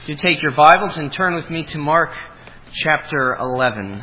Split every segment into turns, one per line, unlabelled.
Do take your Bibles and turn with me to Mark chapter 11.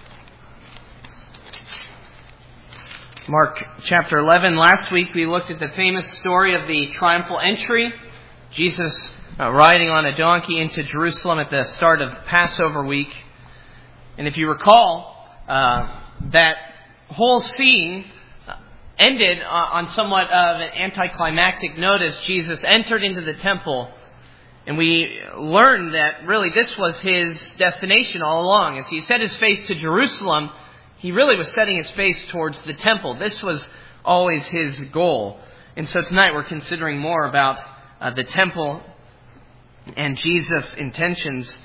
Mark chapter 11. Last week we looked at the famous story of the triumphal entry. Jesus riding on a donkey into Jerusalem at the start of Passover week. And if you recall, that whole scene ended on somewhat of an anticlimactic note as Jesus entered into the temple. And we learned that really this was his destination all along. As he set his face to Jerusalem, he really was setting his face towards the temple. This was always his goal. And so tonight we're considering more about the temple and Jesus' intentions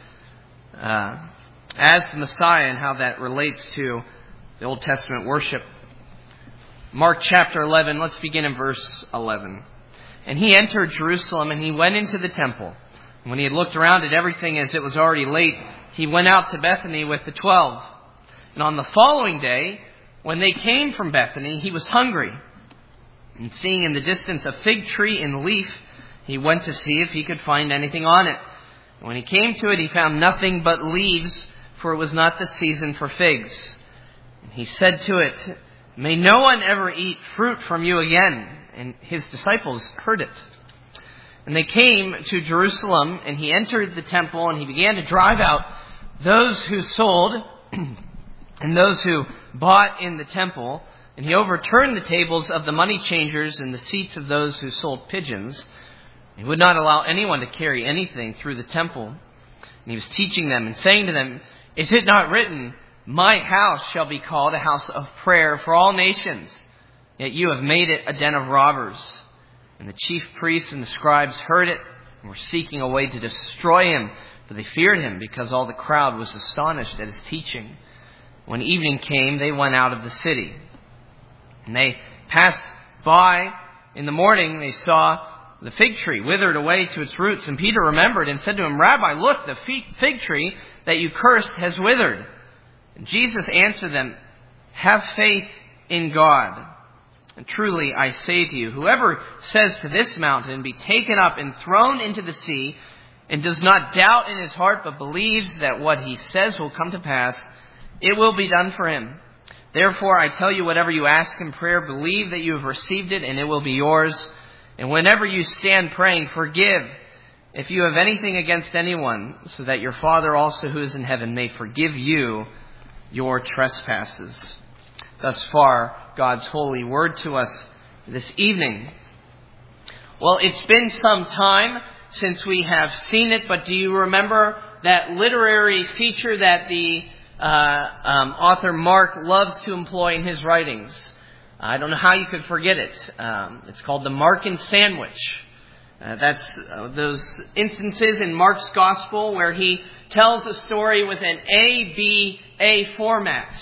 as the Messiah and how that relates to the Old Testament worship. Mark chapter 11, let's begin in verse 11. And he entered Jerusalem and he went into the temple. When he had looked around at everything as it was already late, he went out to Bethany with the 12. And on the following day, when they came from Bethany, he was hungry. And seeing in the distance a fig tree in leaf, he went to see if he could find anything on it. And when he came to it, he found nothing but leaves, for it was not the season for figs. And he said to it, "May no one ever eat fruit from you again." And his disciples heard it. And they came to Jerusalem, and he entered the temple, and he began to drive out those who sold and those who bought in the temple. And he overturned the tables of the money changers and the seats of those who sold pigeons. He would not allow anyone to carry anything through the temple. And he was teaching them and saying to them, "Is it not written, 'My house shall be called a house of prayer for all nations'? Yet you have made it a den of robbers." And the chief priests and the scribes heard it and were seeking a way to destroy him, for they feared him because all the crowd was astonished at his teaching. When evening came, they went out of the city. And they passed by in the morning. They saw the fig tree withered away to its roots. And Peter remembered and said to him, "Rabbi, look, the fig tree that you cursed has withered." And Jesus answered them, "Have faith in God. And truly I say to you, whoever says to this mountain, 'Be taken up and thrown into the sea,' and does not doubt in his heart, but believes that what he says will come to pass, it will be done for him. Therefore I tell you, whatever you ask in prayer, believe that you have received it, and it will be yours. And whenever you stand praying, forgive if you have anything against anyone, so that your Father also who is in heaven may forgive you your trespasses." Thus far, God's holy word to us this evening. Well, it's been some time since we have seen it, but do you remember that literary feature that the author Mark loves to employ in his writings? I don't know how you could forget it. It's called the Markan Sandwich. That's those instances in Mark's Gospel where he tells a story with an A-B-A format.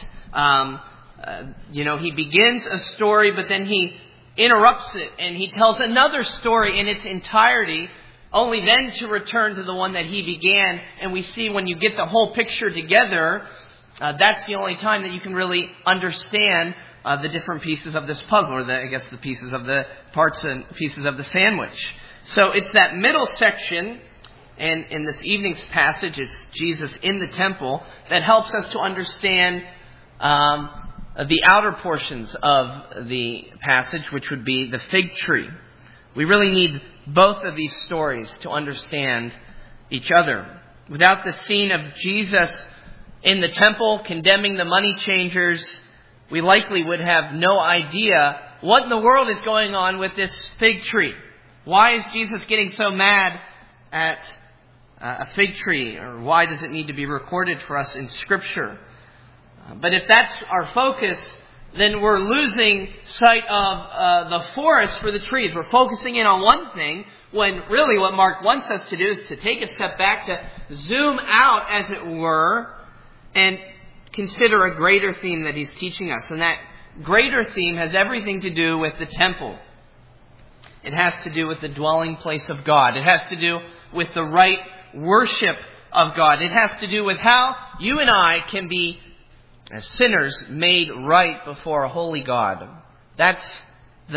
He begins a story, but then he interrupts it and he tells another story in its entirety, only then to return to the one that he began. And we see when you get the whole picture together, that's the only time that you can really understand the different pieces of this puzzle, or the pieces of the parts and pieces of the sandwich. So it's that middle section, and in this evening's passage, it's Jesus in the temple, that helps us to understand the outer portions of the passage, which would be the fig tree. We really need both of these stories to understand each other. Without the scene of Jesus in the temple condemning the money changers, we likely would have no idea what in the world is going on with this fig tree. Why is Jesus getting so mad at a fig tree? Or why does it need to be recorded for us in Scripture? But if that's our focus, then we're losing sight of the forest for the trees. We're focusing in on one thing, when really what Mark wants us to do is to take a step back, to zoom out, as it were, and consider a greater theme that he's teaching us. And that greater theme has everything to do with the temple. It has to do with the dwelling place of God. It has to do with the right worship of God. It has to do with how you and I can be, as sinners, made right before a holy God. That's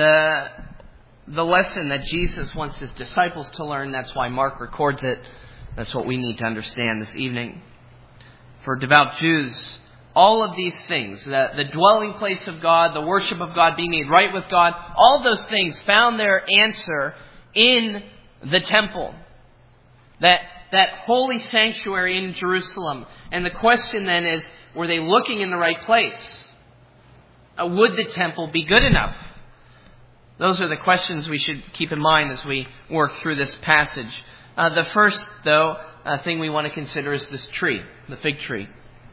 the lesson that Jesus wants his disciples to learn. That's why Mark records it That's what we need to understand this evening. For devout Jews, all of these things, the dwelling place of God, the worship of God, being made right with God, all those things found their answer in the temple. That holy sanctuary in Jerusalem. And the question then is, were they looking in the right place? Would the temple be good enough? Those are the questions we should keep in mind as we work through this passage. The first, though, thing we want to consider is this tree, the fig tree.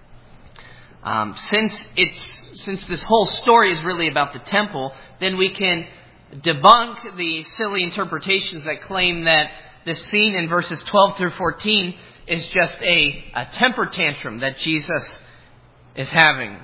Since this whole story is really about the temple, then we can debunk the silly interpretations that claim that this scene in verses 12 through 14 is just a temper tantrum that Jesus is having.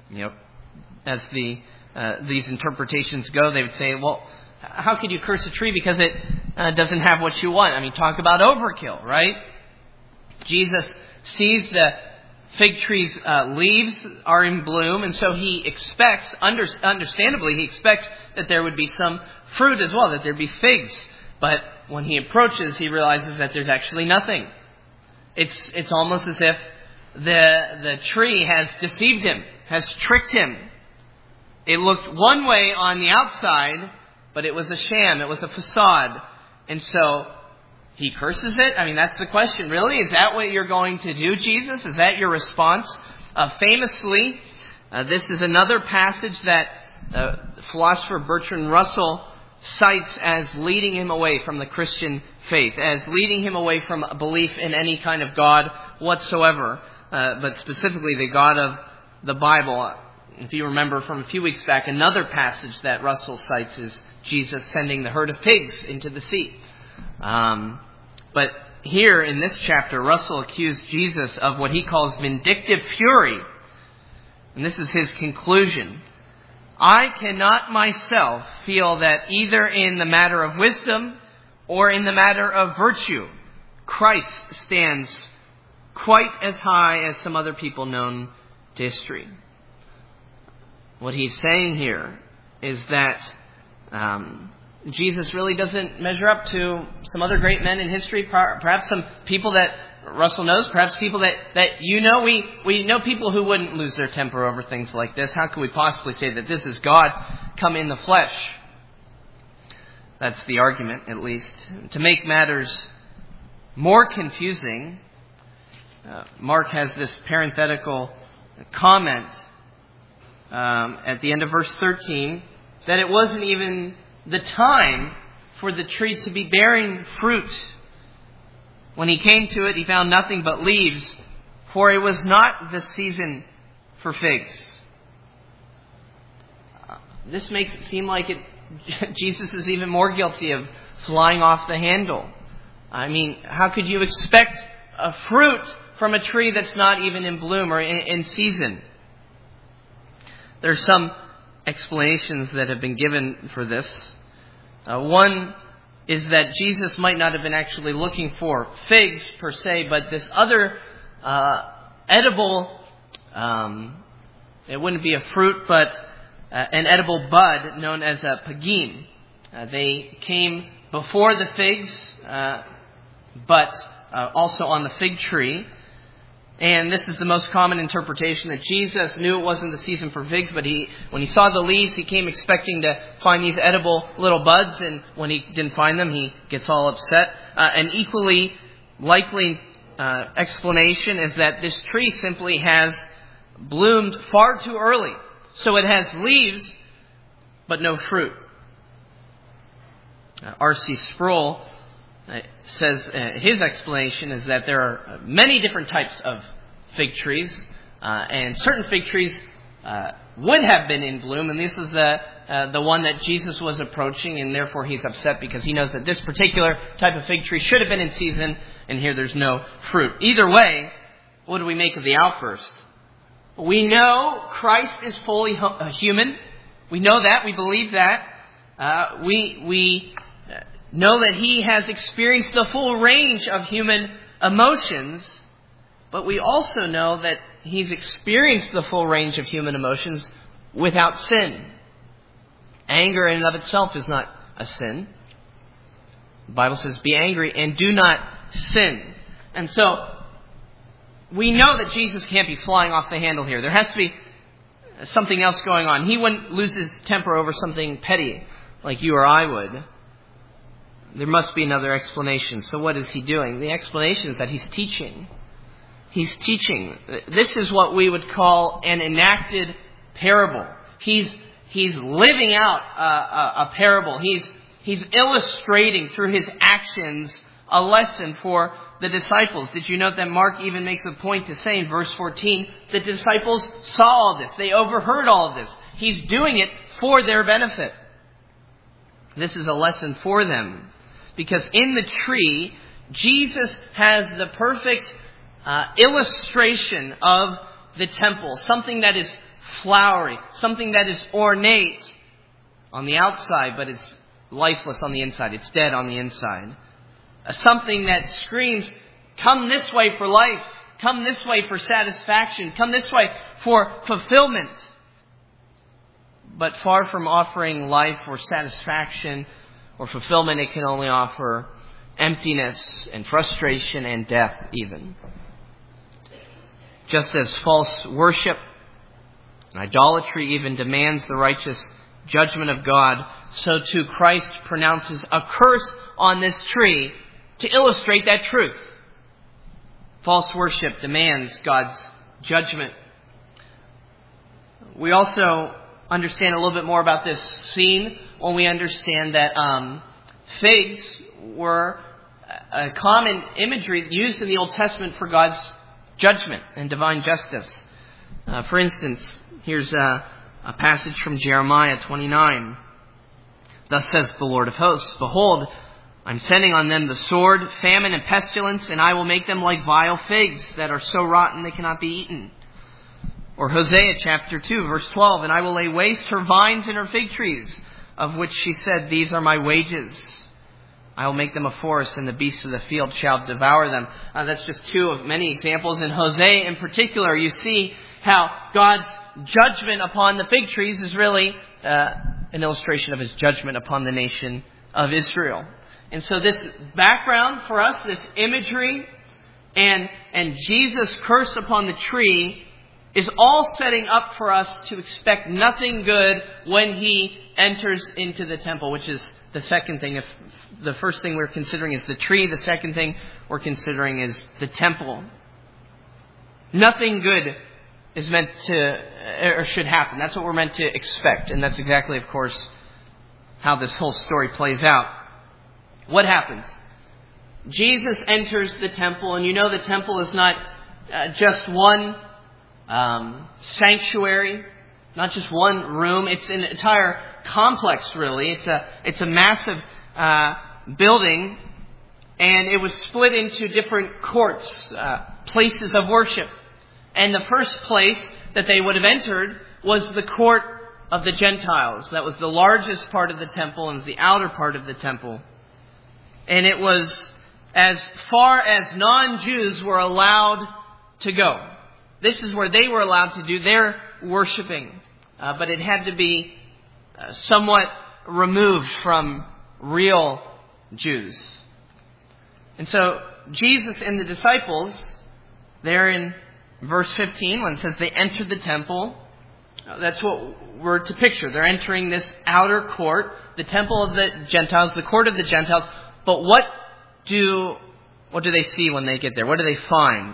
As these interpretations go, they would say, well, how could you curse a tree because it doesn't have what you want? I mean, talk about overkill, right? Jesus sees the fig tree's leaves are in bloom, and so he expects, understandably, he expects that there would be some fruit as well, that there'd be figs. But when he approaches, he realizes that there's actually nothing. It's almost as if the tree has deceived him, has tricked him. It looked one way on the outside, but it was a sham, it was a facade. And so he curses it? I mean, that's the question. Really? Is that what you're going to do, Jesus? Is that your response? Famously, this is another passage that philosopher Bertrand Russell cites as leading him away from the Christian faith, as leading him away from belief in any kind of God whatsoever, but specifically the God of the Bible. If you remember from a few weeks back, another passage that Russell cites is Jesus sending the herd of pigs into the sea. But here in this chapter, Russell accused Jesus of what he calls vindictive fury. And this is his conclusion. I cannot myself feel that either in the matter of wisdom or in the matter of virtue, Christ stands quite as high as some other people known to history. What he's saying here is that Jesus really doesn't measure up to some other great men in history, perhaps some people that Russell knows, perhaps people that you know. We know people who wouldn't lose their temper over things like this. How could we possibly say that this is God come in the flesh? That's the argument, at least. To make matters more confusing, Mark has this parenthetical comment at the end of verse 13, that it wasn't even the time for the tree to be bearing fruit. When he came to it, he found nothing but leaves, for it was not the season for figs. This makes it seem like Jesus is even more guilty of flying off the handle. I mean, how could you expect a fruit from a tree that's not even in bloom or in season? There's some explanations that have been given for this. One is that Jesus might not have been actually looking for figs per se, but this other edible, it wouldn't be a fruit, but an edible bud known as a pagin. They came before the figs, but also on the fig tree. And this is the most common interpretation, that Jesus knew it wasn't the season for figs, but when he saw the leaves, he came expecting to find these edible little buds, and when he didn't find them, he gets all upset. An equally likely explanation is that this tree simply has bloomed far too early. So it has leaves, but no fruit. R.C. Sproul says his explanation is that there are many different types of fig trees, and certain fig trees would have been in bloom, and this is the one that Jesus was approaching, and therefore he's upset because he knows that this particular type of fig tree should have been in season, and here there's no fruit. Either way, what do we make of the outburst? We know Christ is fully human. We know that. We believe that. We know that he has experienced the full range of human emotions, but we also know that he's experienced the full range of human emotions without sin. Anger in and of itself is not a sin. The Bible says, be angry and do not sin. And so we know that Jesus can't be flying off the handle here. There has to be something else going on. He wouldn't lose his temper over something petty like you or I would. There must be another explanation. So what is he doing? The explanation is that he's teaching. He's teaching. This is what we would call an enacted parable. He's living out a parable. He's illustrating through his actions a lesson for the disciples. Did you note that Mark even makes a point to say in verse 14, the disciples saw all this. They overheard all of this. He's doing it for their benefit. This is a lesson for them. Because in the tree, Jesus has the perfect illustration of the temple. Something that is flowery. Something that is ornate on the outside, but it's lifeless on the inside. It's dead on the inside. Something that screams, come this way for life. Come this way for satisfaction. Come this way for fulfillment. But far from offering life or satisfaction or fulfillment, it can only offer emptiness and frustration and death even. Just as false worship and idolatry even demands the righteous judgment of God, so too Christ pronounces a curse on this tree to illustrate that truth. False worship demands God's judgment. We also understand a little bit more about this scene when we understand that figs were a common imagery used in the Old Testament for God's judgment and divine justice. For instance, here's a passage from Jeremiah 29. Thus says the Lord of hosts, behold, I'm sending on them the sword, famine, and pestilence, and I will make them like vile figs that are so rotten they cannot be eaten. Or Hosea chapter 2, verse 12, and I will lay waste her vines and her fig trees, of which she said, these are my wages. I will make them a forest, and the beasts of the field shall devour them. That's just two of many examples. In Hosea in particular, you see how God's judgment upon the fig trees is really an illustration of his judgment upon the nation of Israel. And so this background for us, this imagery, and Jesus' curse upon the tree is all setting up for us to expect nothing good when he enters into the temple, which is the second thing. If the first thing we're considering is the tree, the second thing we're considering is the temple. Nothing good is meant to, or should happen. That's what we're meant to expect. And that's exactly, of course, how this whole story plays out. What happens? Jesus enters the temple, and you know the temple is not just one sanctuary, not just one room. It's an entire complex, really. It's a massive building, and it was split into different courts, places of worship. And the first place that they would have entered was the court of the Gentiles. That was the largest part of the temple and the outer part of the temple. And it was as far as non-Jews were allowed to go. This is where they were allowed to do their worshiping. But it had to be somewhat removed from real Jews. And so Jesus and the disciples, there in verse 15, when it says they entered the temple, that's what we're to picture. They're entering this outer court, the temple of the Gentiles, the court of the Gentiles. But what do they see when they get there? What do they find?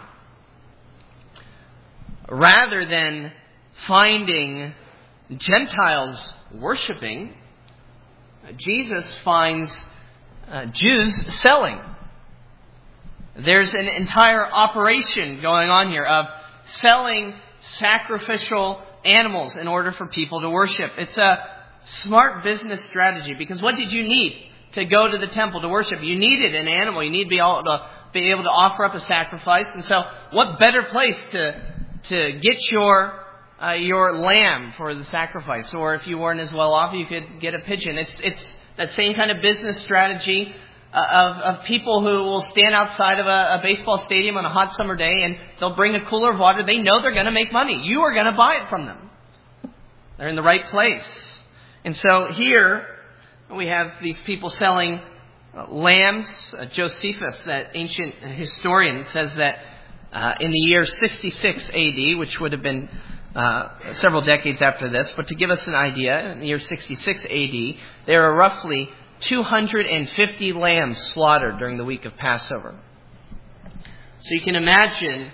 Rather than finding Gentiles worshiping, Jesus finds Jews selling. There's an entire operation going on here of selling sacrificial animals in order for people to worship. It's a smart business strategy, because what did you need to go to the temple to worship? You needed an animal. You need to be able to offer up a sacrifice. And so what better place to get your lamb for the sacrifice? Or if you weren't as well off, you could get a pigeon. It's that same kind of business strategy of people who will stand outside of a baseball stadium on a hot summer day, and they'll bring a cooler of water. They know they're going to make money. You are going to buy it from them. They're in the right place. And so here we have these people selling lambs. Josephus, that ancient historian, says that in the year 66 AD, which would have been several decades after this, but to give us an idea, in the year 66 AD, there are roughly 250 lambs slaughtered during the week of Passover. So you can imagine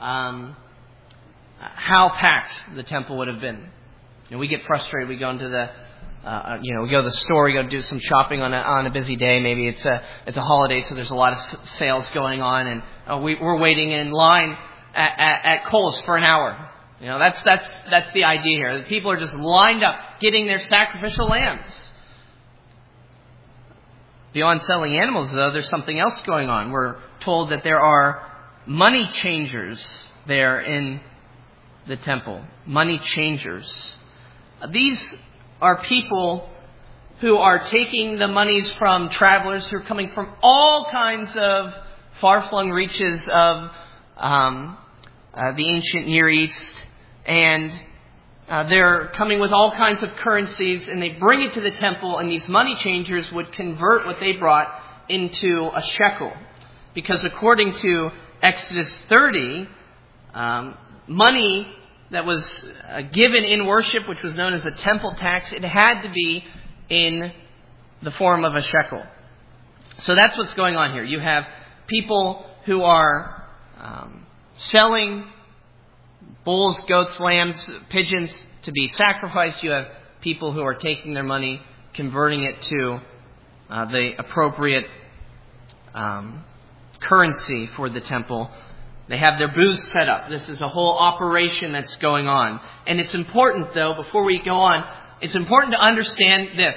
how packed the temple would have been. We get frustrated. We go into the we go to the store. We go do some shopping on a busy day. Maybe it's a holiday, so there's a lot of sales going on, and we're waiting in line at Kohl's for an hour. That's the idea here. The people are just lined up, getting their sacrificial lambs. Beyond selling animals, though, there's something else going on. We're told that there are money changers there in the temple. Money changers. These are people who are taking the monies from travelers who are coming from all kinds of far-flung reaches of the ancient Near East. And they're coming with all kinds of currencies, and they bring it to the temple, and these money changers would convert what they brought into a shekel. Because according to Exodus 30, money that was given in worship, which was known as a temple tax, it had to be in the form of a shekel. So that's what's going on here. You have people who are selling bulls, goats, lambs, pigeons to be sacrificed. You have people who are taking their money, converting it to the appropriate currency for the temple. They have their booths set up. This is a whole operation that's going on. And it's important, though, before we go on, it's important to understand this.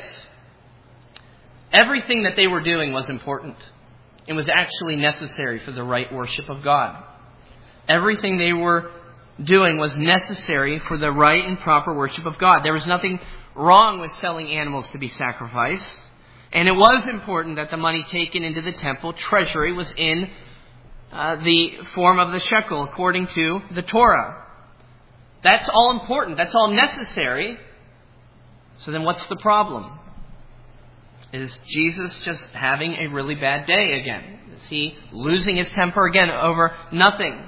Everything that they were doing was important. It was actually necessary for the right worship of God. Everything they were doing was necessary for the right and proper worship of God. There was nothing wrong with selling animals to be sacrificed. And it was important that the money taken into the temple treasury was in the form of the shekel according to the Torah. That's all important. That's all necessary. So then what's the problem? Is Jesus just having a really bad day again? Is he losing his temper again over nothing?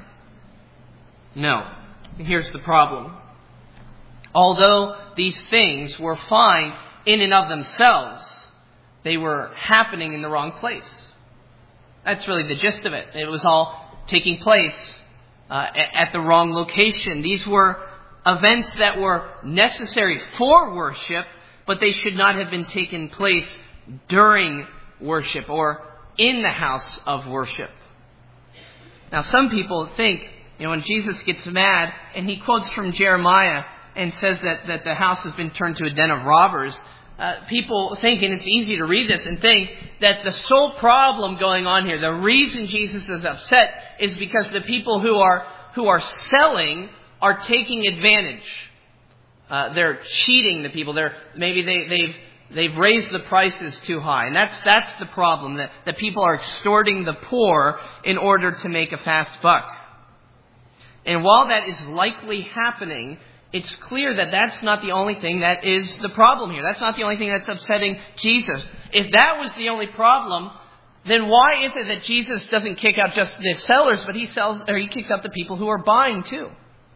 No. Here's the problem. Although these things were fine in and of themselves, they were happening in the wrong place. That's really the gist of it. It was all taking place at the wrong location. These were events that were necessary for worship, but they should not have been taken place during worship or in the house of worship. Now, some people think, when Jesus gets mad and he quotes from Jeremiah and says that the house has been turned to a den of robbers, people think, and it's easy to read this and think, that the sole problem going on here, the reason Jesus is upset, is because the people who are selling are taking advantage. They're cheating the people. They've raised the prices too high, and that's the problem. That people are extorting the poor in order to make a fast buck. And while that is likely happening, it's clear that that's not the only thing that is the problem here. That's not the only thing that's upsetting Jesus. If that was the only problem, then why is it that Jesus doesn't kick out just the sellers, but he kicks out the people who are buying too?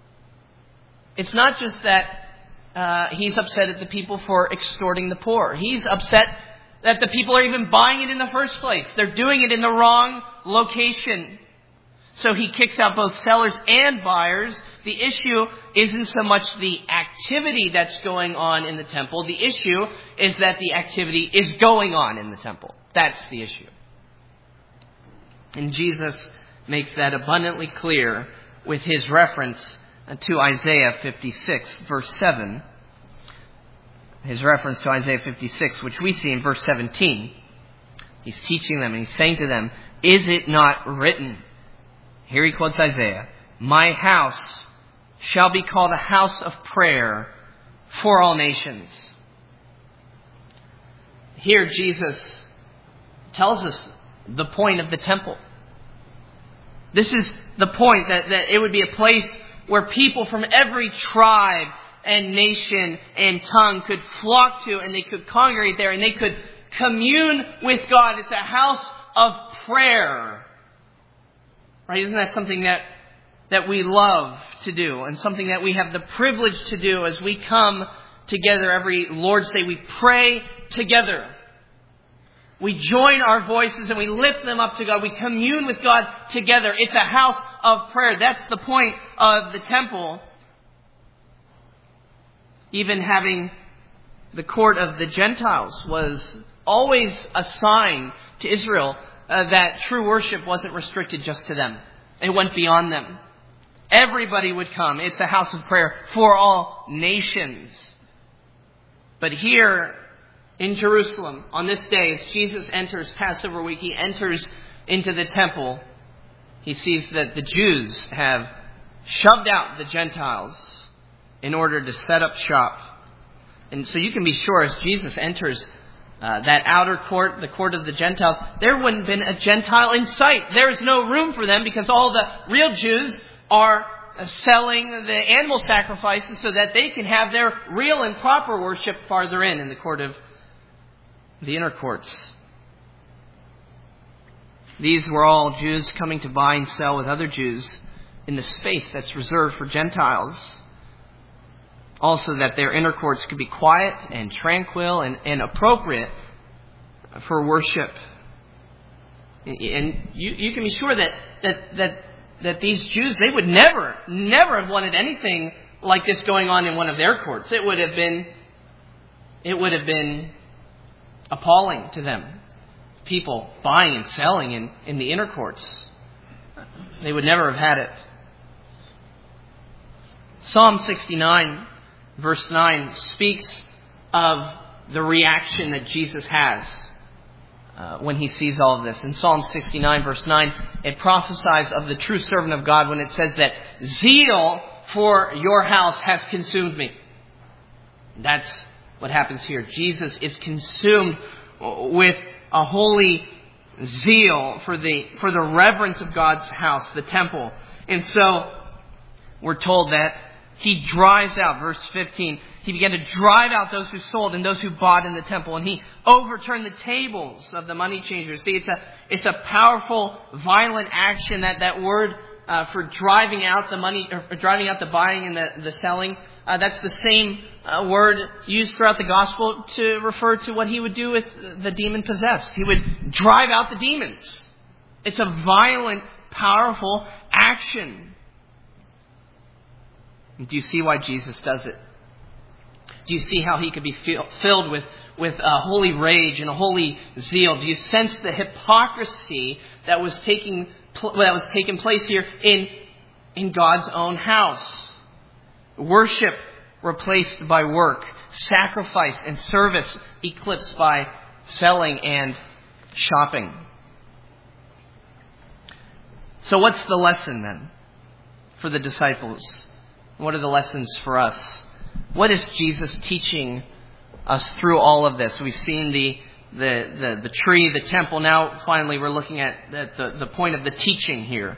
It's not just that he's upset at the people for extorting the poor. He's upset that the people are even buying it in the first place. They're doing it in the wrong location. So he kicks out both sellers and buyers. The issue isn't so much the activity that's going on in the temple. The issue is that the activity is going on in the temple. That's the issue. And Jesus makes that abundantly clear with his reference to Isaiah 56, verse 7. His reference to Isaiah 56, which we see in verse 17. He's teaching them and he's saying to them, "Is it not written?" Here he quotes Isaiah, "My house shall be called a house of prayer for all nations." Here Jesus tells us the point of the temple. This is the point that it would be a place where people from every tribe and nation and tongue could flock to, and they could congregate there, and they could commune with God. It's a house of prayer. Right? Isn't that something that we love to do, and something that we have the privilege to do as we come together every Lord's Day? We pray together. We join our voices and we lift them up to God. We commune with God together. It's a house of prayer. That's the point of the temple. Even having the court of the Gentiles was always a sign to Israel that true worship wasn't restricted just to them. It went beyond them. Everybody would come. It's a house of prayer for all nations. But here in Jerusalem, on this day, as Jesus enters Passover week, he enters into the temple. He sees that the Jews have shoved out the Gentiles in order to set up shop. And so you can be sure as Jesus enters that outer court, the court of the Gentiles, there wouldn't have been a Gentile in sight. There's no room for them because all the real Jews are selling the animal sacrifices so that they can have their real and proper worship farther in the court of the inner courts. These were all Jews coming to buy and sell with other Jews in the space that's reserved for Gentiles. Also that their inner courts could be quiet and tranquil and appropriate for worship. And you can be sure that these Jews, they would never have wanted anything like this going on in one of their courts. It would have been appalling to them. People buying and selling in the inner courts. They would never have had it. Psalm 69, verse 9, speaks of the reaction that Jesus has when he sees all of this. In Psalm 69, verse 9, it prophesies of the true servant of God when it says that zeal for your house has consumed me. That's what happens here. Jesus is consumed with a holy zeal for the reverence of God's house, the temple. And so we're told that he drives out, verse 15, he began to drive out those who sold and those who bought in the temple, and he overturned the tables of the money changers. See, it's a powerful, violent action. That word for driving out the money, or driving out the buying and the selling, that's the same word used throughout the gospel to refer to what he would do with the demon possessed. He would drive out the demons. It's a violent, powerful action. Do you see why Jesus does it? Do you see how he could be filled with a holy rage and a holy zeal? Do you sense the hypocrisy that was taking place here in God's own house? Worship replaced by work, sacrifice and service eclipsed by selling and shopping. So what's the lesson then for the disciples? What are the lessons for us? What is Jesus teaching us through all of this? We've seen the tree, the temple. Now, finally, we're looking at the point of the teaching here.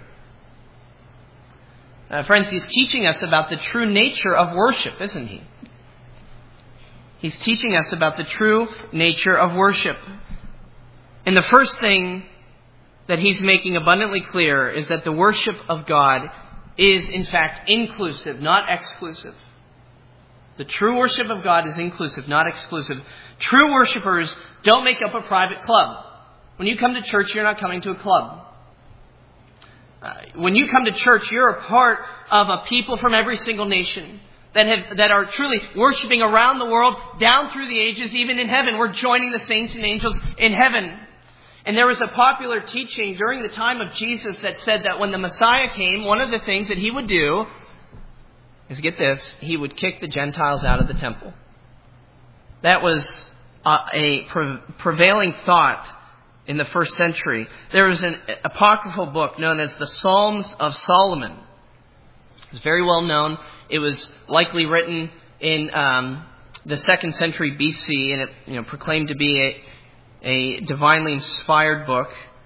Friends, he's teaching us about the true nature of worship, isn't he? He's teaching us about the true nature of worship. And the first thing that he's making abundantly clear is that the worship of God is, in fact, inclusive, not exclusive. The true worship of God is inclusive, not exclusive. True worshipers don't make up a private club. When you come to church, you're not coming to a club. When you come to church, you're a part of a people from every single nation that are truly worshiping around the world, down through the ages, even in heaven. We're joining the saints and angels in heaven. And there was a popular teaching during the time of Jesus that said that when the Messiah came, one of the things that he would do is, get this, he would kick the Gentiles out of the temple. That was a prevailing thought in the first century. There was an apocryphal book known as the Psalms of Solomon. It's very well known. It was likely written in the 2nd century BC, and it proclaimed to be a divinely inspired book.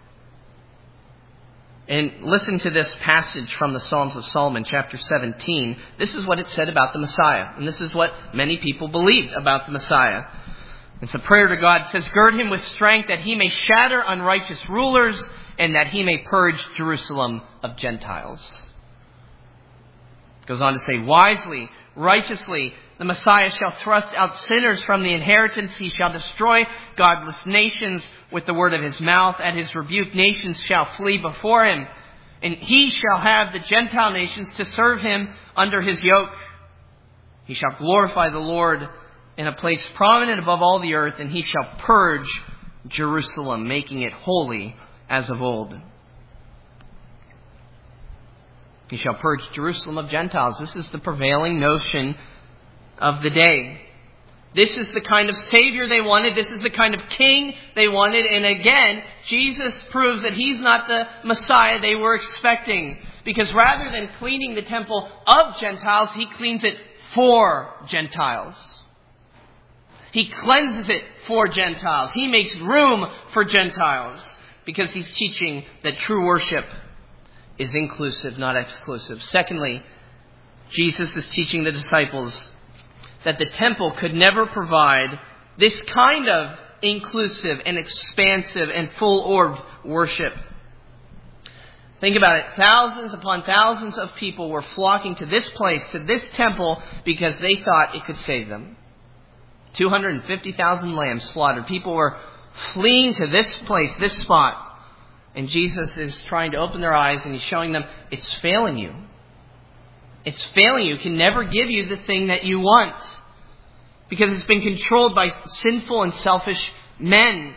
And listen to this passage from the Psalms of Solomon, chapter 17. This is what it said about the Messiah. And this is what many people believed about the Messiah. It's a prayer to God. It says, gird him with strength that he may shatter unrighteous rulers and that he may purge Jerusalem of Gentiles. It goes on to say, wisely, righteously, the Messiah shall thrust out sinners from the inheritance. He shall destroy godless nations with the word of his mouth. At his rebuke, nations shall flee before him. And he shall have the Gentile nations to serve him under his yoke. He shall glorify the Lord in a place prominent above all the earth, and he shall purge Jerusalem, making it holy as of old. He shall purge Jerusalem of Gentiles. This is the prevailing notion of the day. This is the kind of Savior they wanted. This is the kind of King they wanted. And again, Jesus proves that he's not the Messiah they were expecting. Because rather than cleaning the temple of Gentiles, he cleans it for Gentiles. He cleanses it for Gentiles. He makes room for Gentiles. Because he's teaching that true worship is inclusive, not exclusive. Secondly, Jesus is teaching the disciples that the temple could never provide this kind of inclusive and expansive and full-orbed worship. Think about it. Thousands upon thousands of people were flocking to this place, to this temple, because they thought it could save them. 250,000 lambs slaughtered. People were fleeing to this place, this spot. And Jesus is trying to open their eyes, and he's showing them, it's failing you. It's failing you. It can never give you the thing that you want. Because it's been controlled by sinful and selfish men.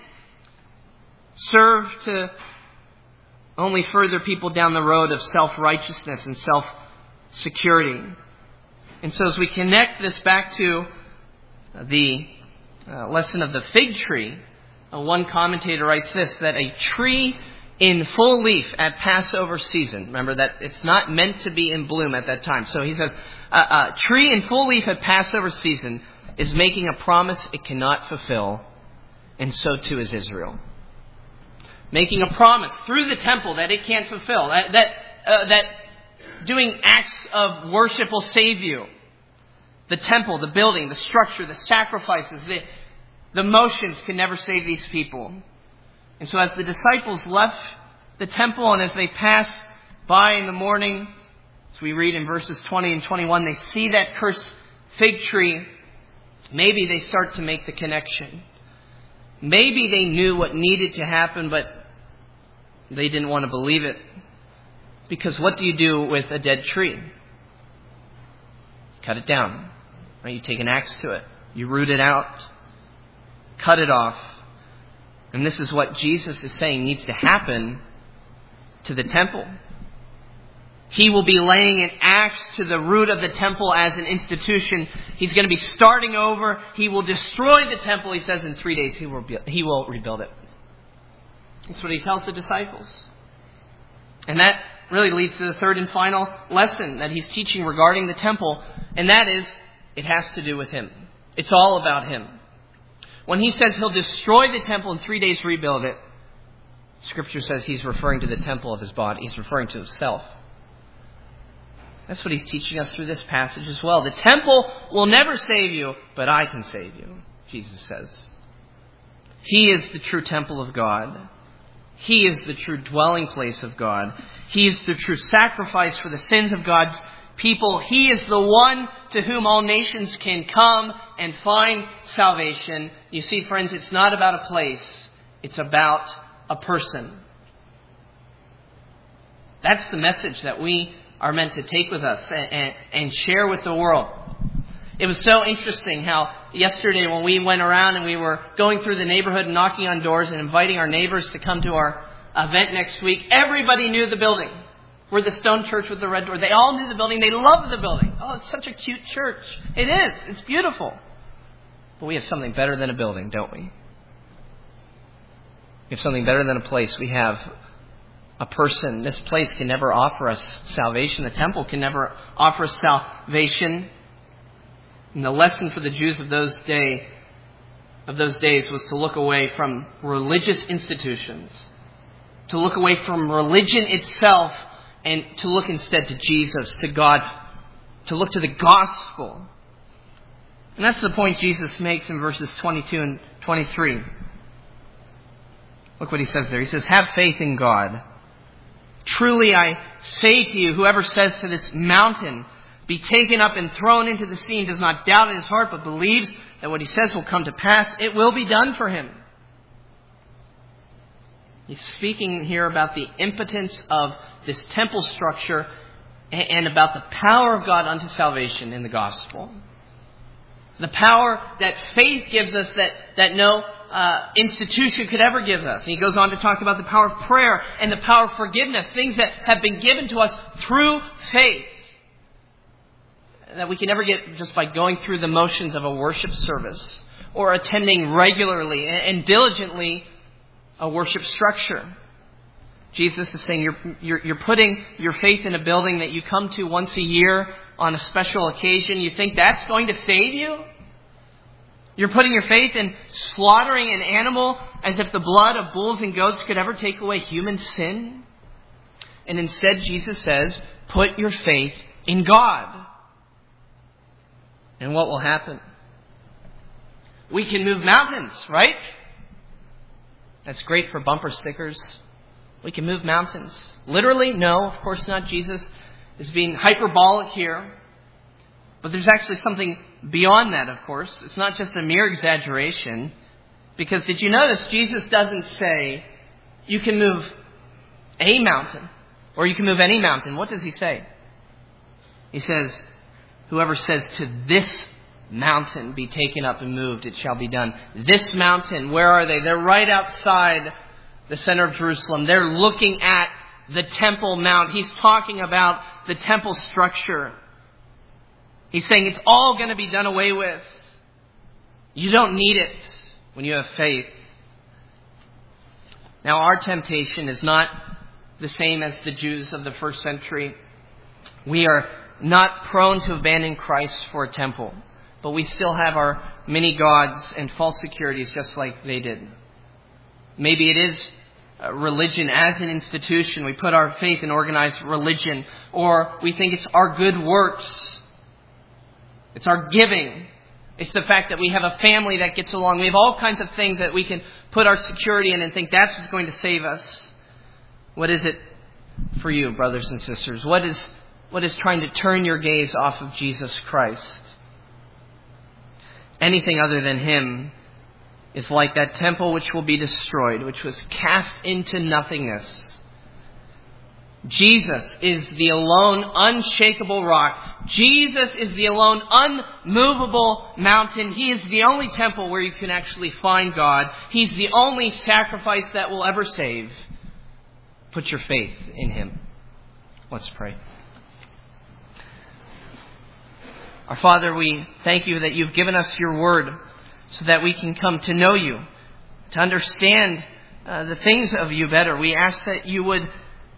Serve to only further people down the road of self-righteousness and self-security. And so as we connect this back to the lesson of the fig tree, one commentator writes this, that a tree in full leaf at Passover season. Remember that it's not meant to be in bloom at that time. So he says, a tree in full leaf at Passover season is making a promise it cannot fulfill. And so too is Israel. Making a promise through the temple that it can't fulfill. That doing acts of worship will save you. The temple, the building, the structure, the sacrifices, the motions can never save these people. And so as the disciples left the temple and as they pass by in the morning, as we read in verses 20 and 21, they see that cursed fig tree. Maybe they start to make the connection. Maybe they knew what needed to happen, but they didn't want to believe it. Because what do you do with a dead tree? Cut it down. Right? You take an axe to it. You root it out. Cut it off. And this is what Jesus is saying needs to happen to the temple. He will be laying an axe to the root of the temple as an institution. He's going to be starting over. He will destroy the temple, he says, in 3 days he will rebuild it. That's what he tells the disciples. And that really leads to the third and final lesson that he's teaching regarding the temple. And that is, it has to do with him. It's all about him. When he says he'll destroy the temple in 3 days, rebuild it, Scripture says he's referring to the temple of his body. He's referring to himself. That's what he's teaching us through this passage as well. The temple will never save you, but I can save you, Jesus says. He is the true temple of God. He is the true dwelling place of God. He is the true sacrifice for the sins of God's people. He is the one to whom all nations can come and find salvation. You see, friends, it's not about a place. It's about a person. That's the message that we are meant to take with us and share with the world. It was so interesting how yesterday when we went around and we were going through the neighborhood and knocking on doors and inviting our neighbors to come to our event next week, everybody knew the building. We're the stone church with the red door. They all knew the building. They loved the building. Oh, it's such a cute church. It is. It's beautiful. But we have something better than a building, don't we? We have something better than a place. We have a person. This place can never offer us salvation. The temple can never offer us salvation. And the lesson for the Jews of those days was to look away from religious institutions, to look away from religion itself, and to look instead to Jesus, to God, to look to the gospel. And that's the point Jesus makes in verses 22 and 23. Look what he says there. He says, have faith in God. Truly I say to you, whoever says to this mountain, be taken up and thrown into the sea, and does not doubt in his heart, but believes that what he says will come to pass, it will be done for him. He's speaking here about the impotence of this temple structure and about the power of God unto salvation in the gospel. The power that faith gives us that no institution could ever give us. And he goes on to talk about the power of prayer and the power of forgiveness, things that have been given to us through faith, that we can never get just by going through the motions of a worship service or attending regularly and diligently a worship structure. Jesus is saying you're putting your faith in a building that you come to once a year on a special occasion. You think that's going to save you? You're putting your faith in slaughtering an animal as if the blood of bulls and goats could ever take away human sin? And instead, Jesus says, put your faith in God. And what will happen? We can move mountains, right? That's great for bumper stickers. We can move mountains. Literally? No, of course not. Jesus is being hyperbolic here. But there's actually something beyond that, of course. It's not just a mere exaggeration. Because did you notice Jesus doesn't say you can move a mountain or you can move any mountain. What does he say? He says, whoever says to this mountain be taken up and moved, it shall be done. This mountain, where are they? They're right outside the center of Jerusalem. They're looking at the Temple Mount. He's talking about the temple structure. He's saying it's all going to be done away with. You don't need it when you have faith. Now, our temptation is not the same as the Jews of the first century. We are not prone to abandon Christ for a temple, but we still have our many gods and false securities just like they did. Maybe it is religion as an institution. We put our faith in organized religion, or we think it's our good works. It's our giving. It's the fact that we have a family that gets along. We have all kinds of things that we can put our security in and think that's what's going to save us. What is it for you, brothers and sisters? What is trying to turn your gaze off of Jesus Christ? Anything other than Him is like that temple which will be destroyed, which was cast into nothingness. Jesus is the alone unshakable rock. Jesus is the alone unmovable mountain. He is the only temple where you can actually find God. He's the only sacrifice that will ever save. Put your faith in Him. Let's pray. Our Father, we thank you that you've given us your word so that we can come to know you, to understand the things of you better. We ask that you would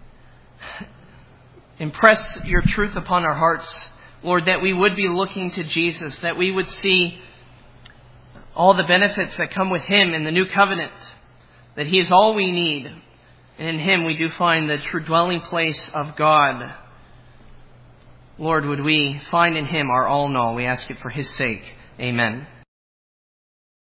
impress your truth upon our hearts, Lord, that we would be looking to Jesus, that we would see all the benefits that come with Him in the new covenant, that He is all we need. And in Him we do find the true dwelling place of God. Lord, would we find in Him our all in all? We ask it for His sake. Amen.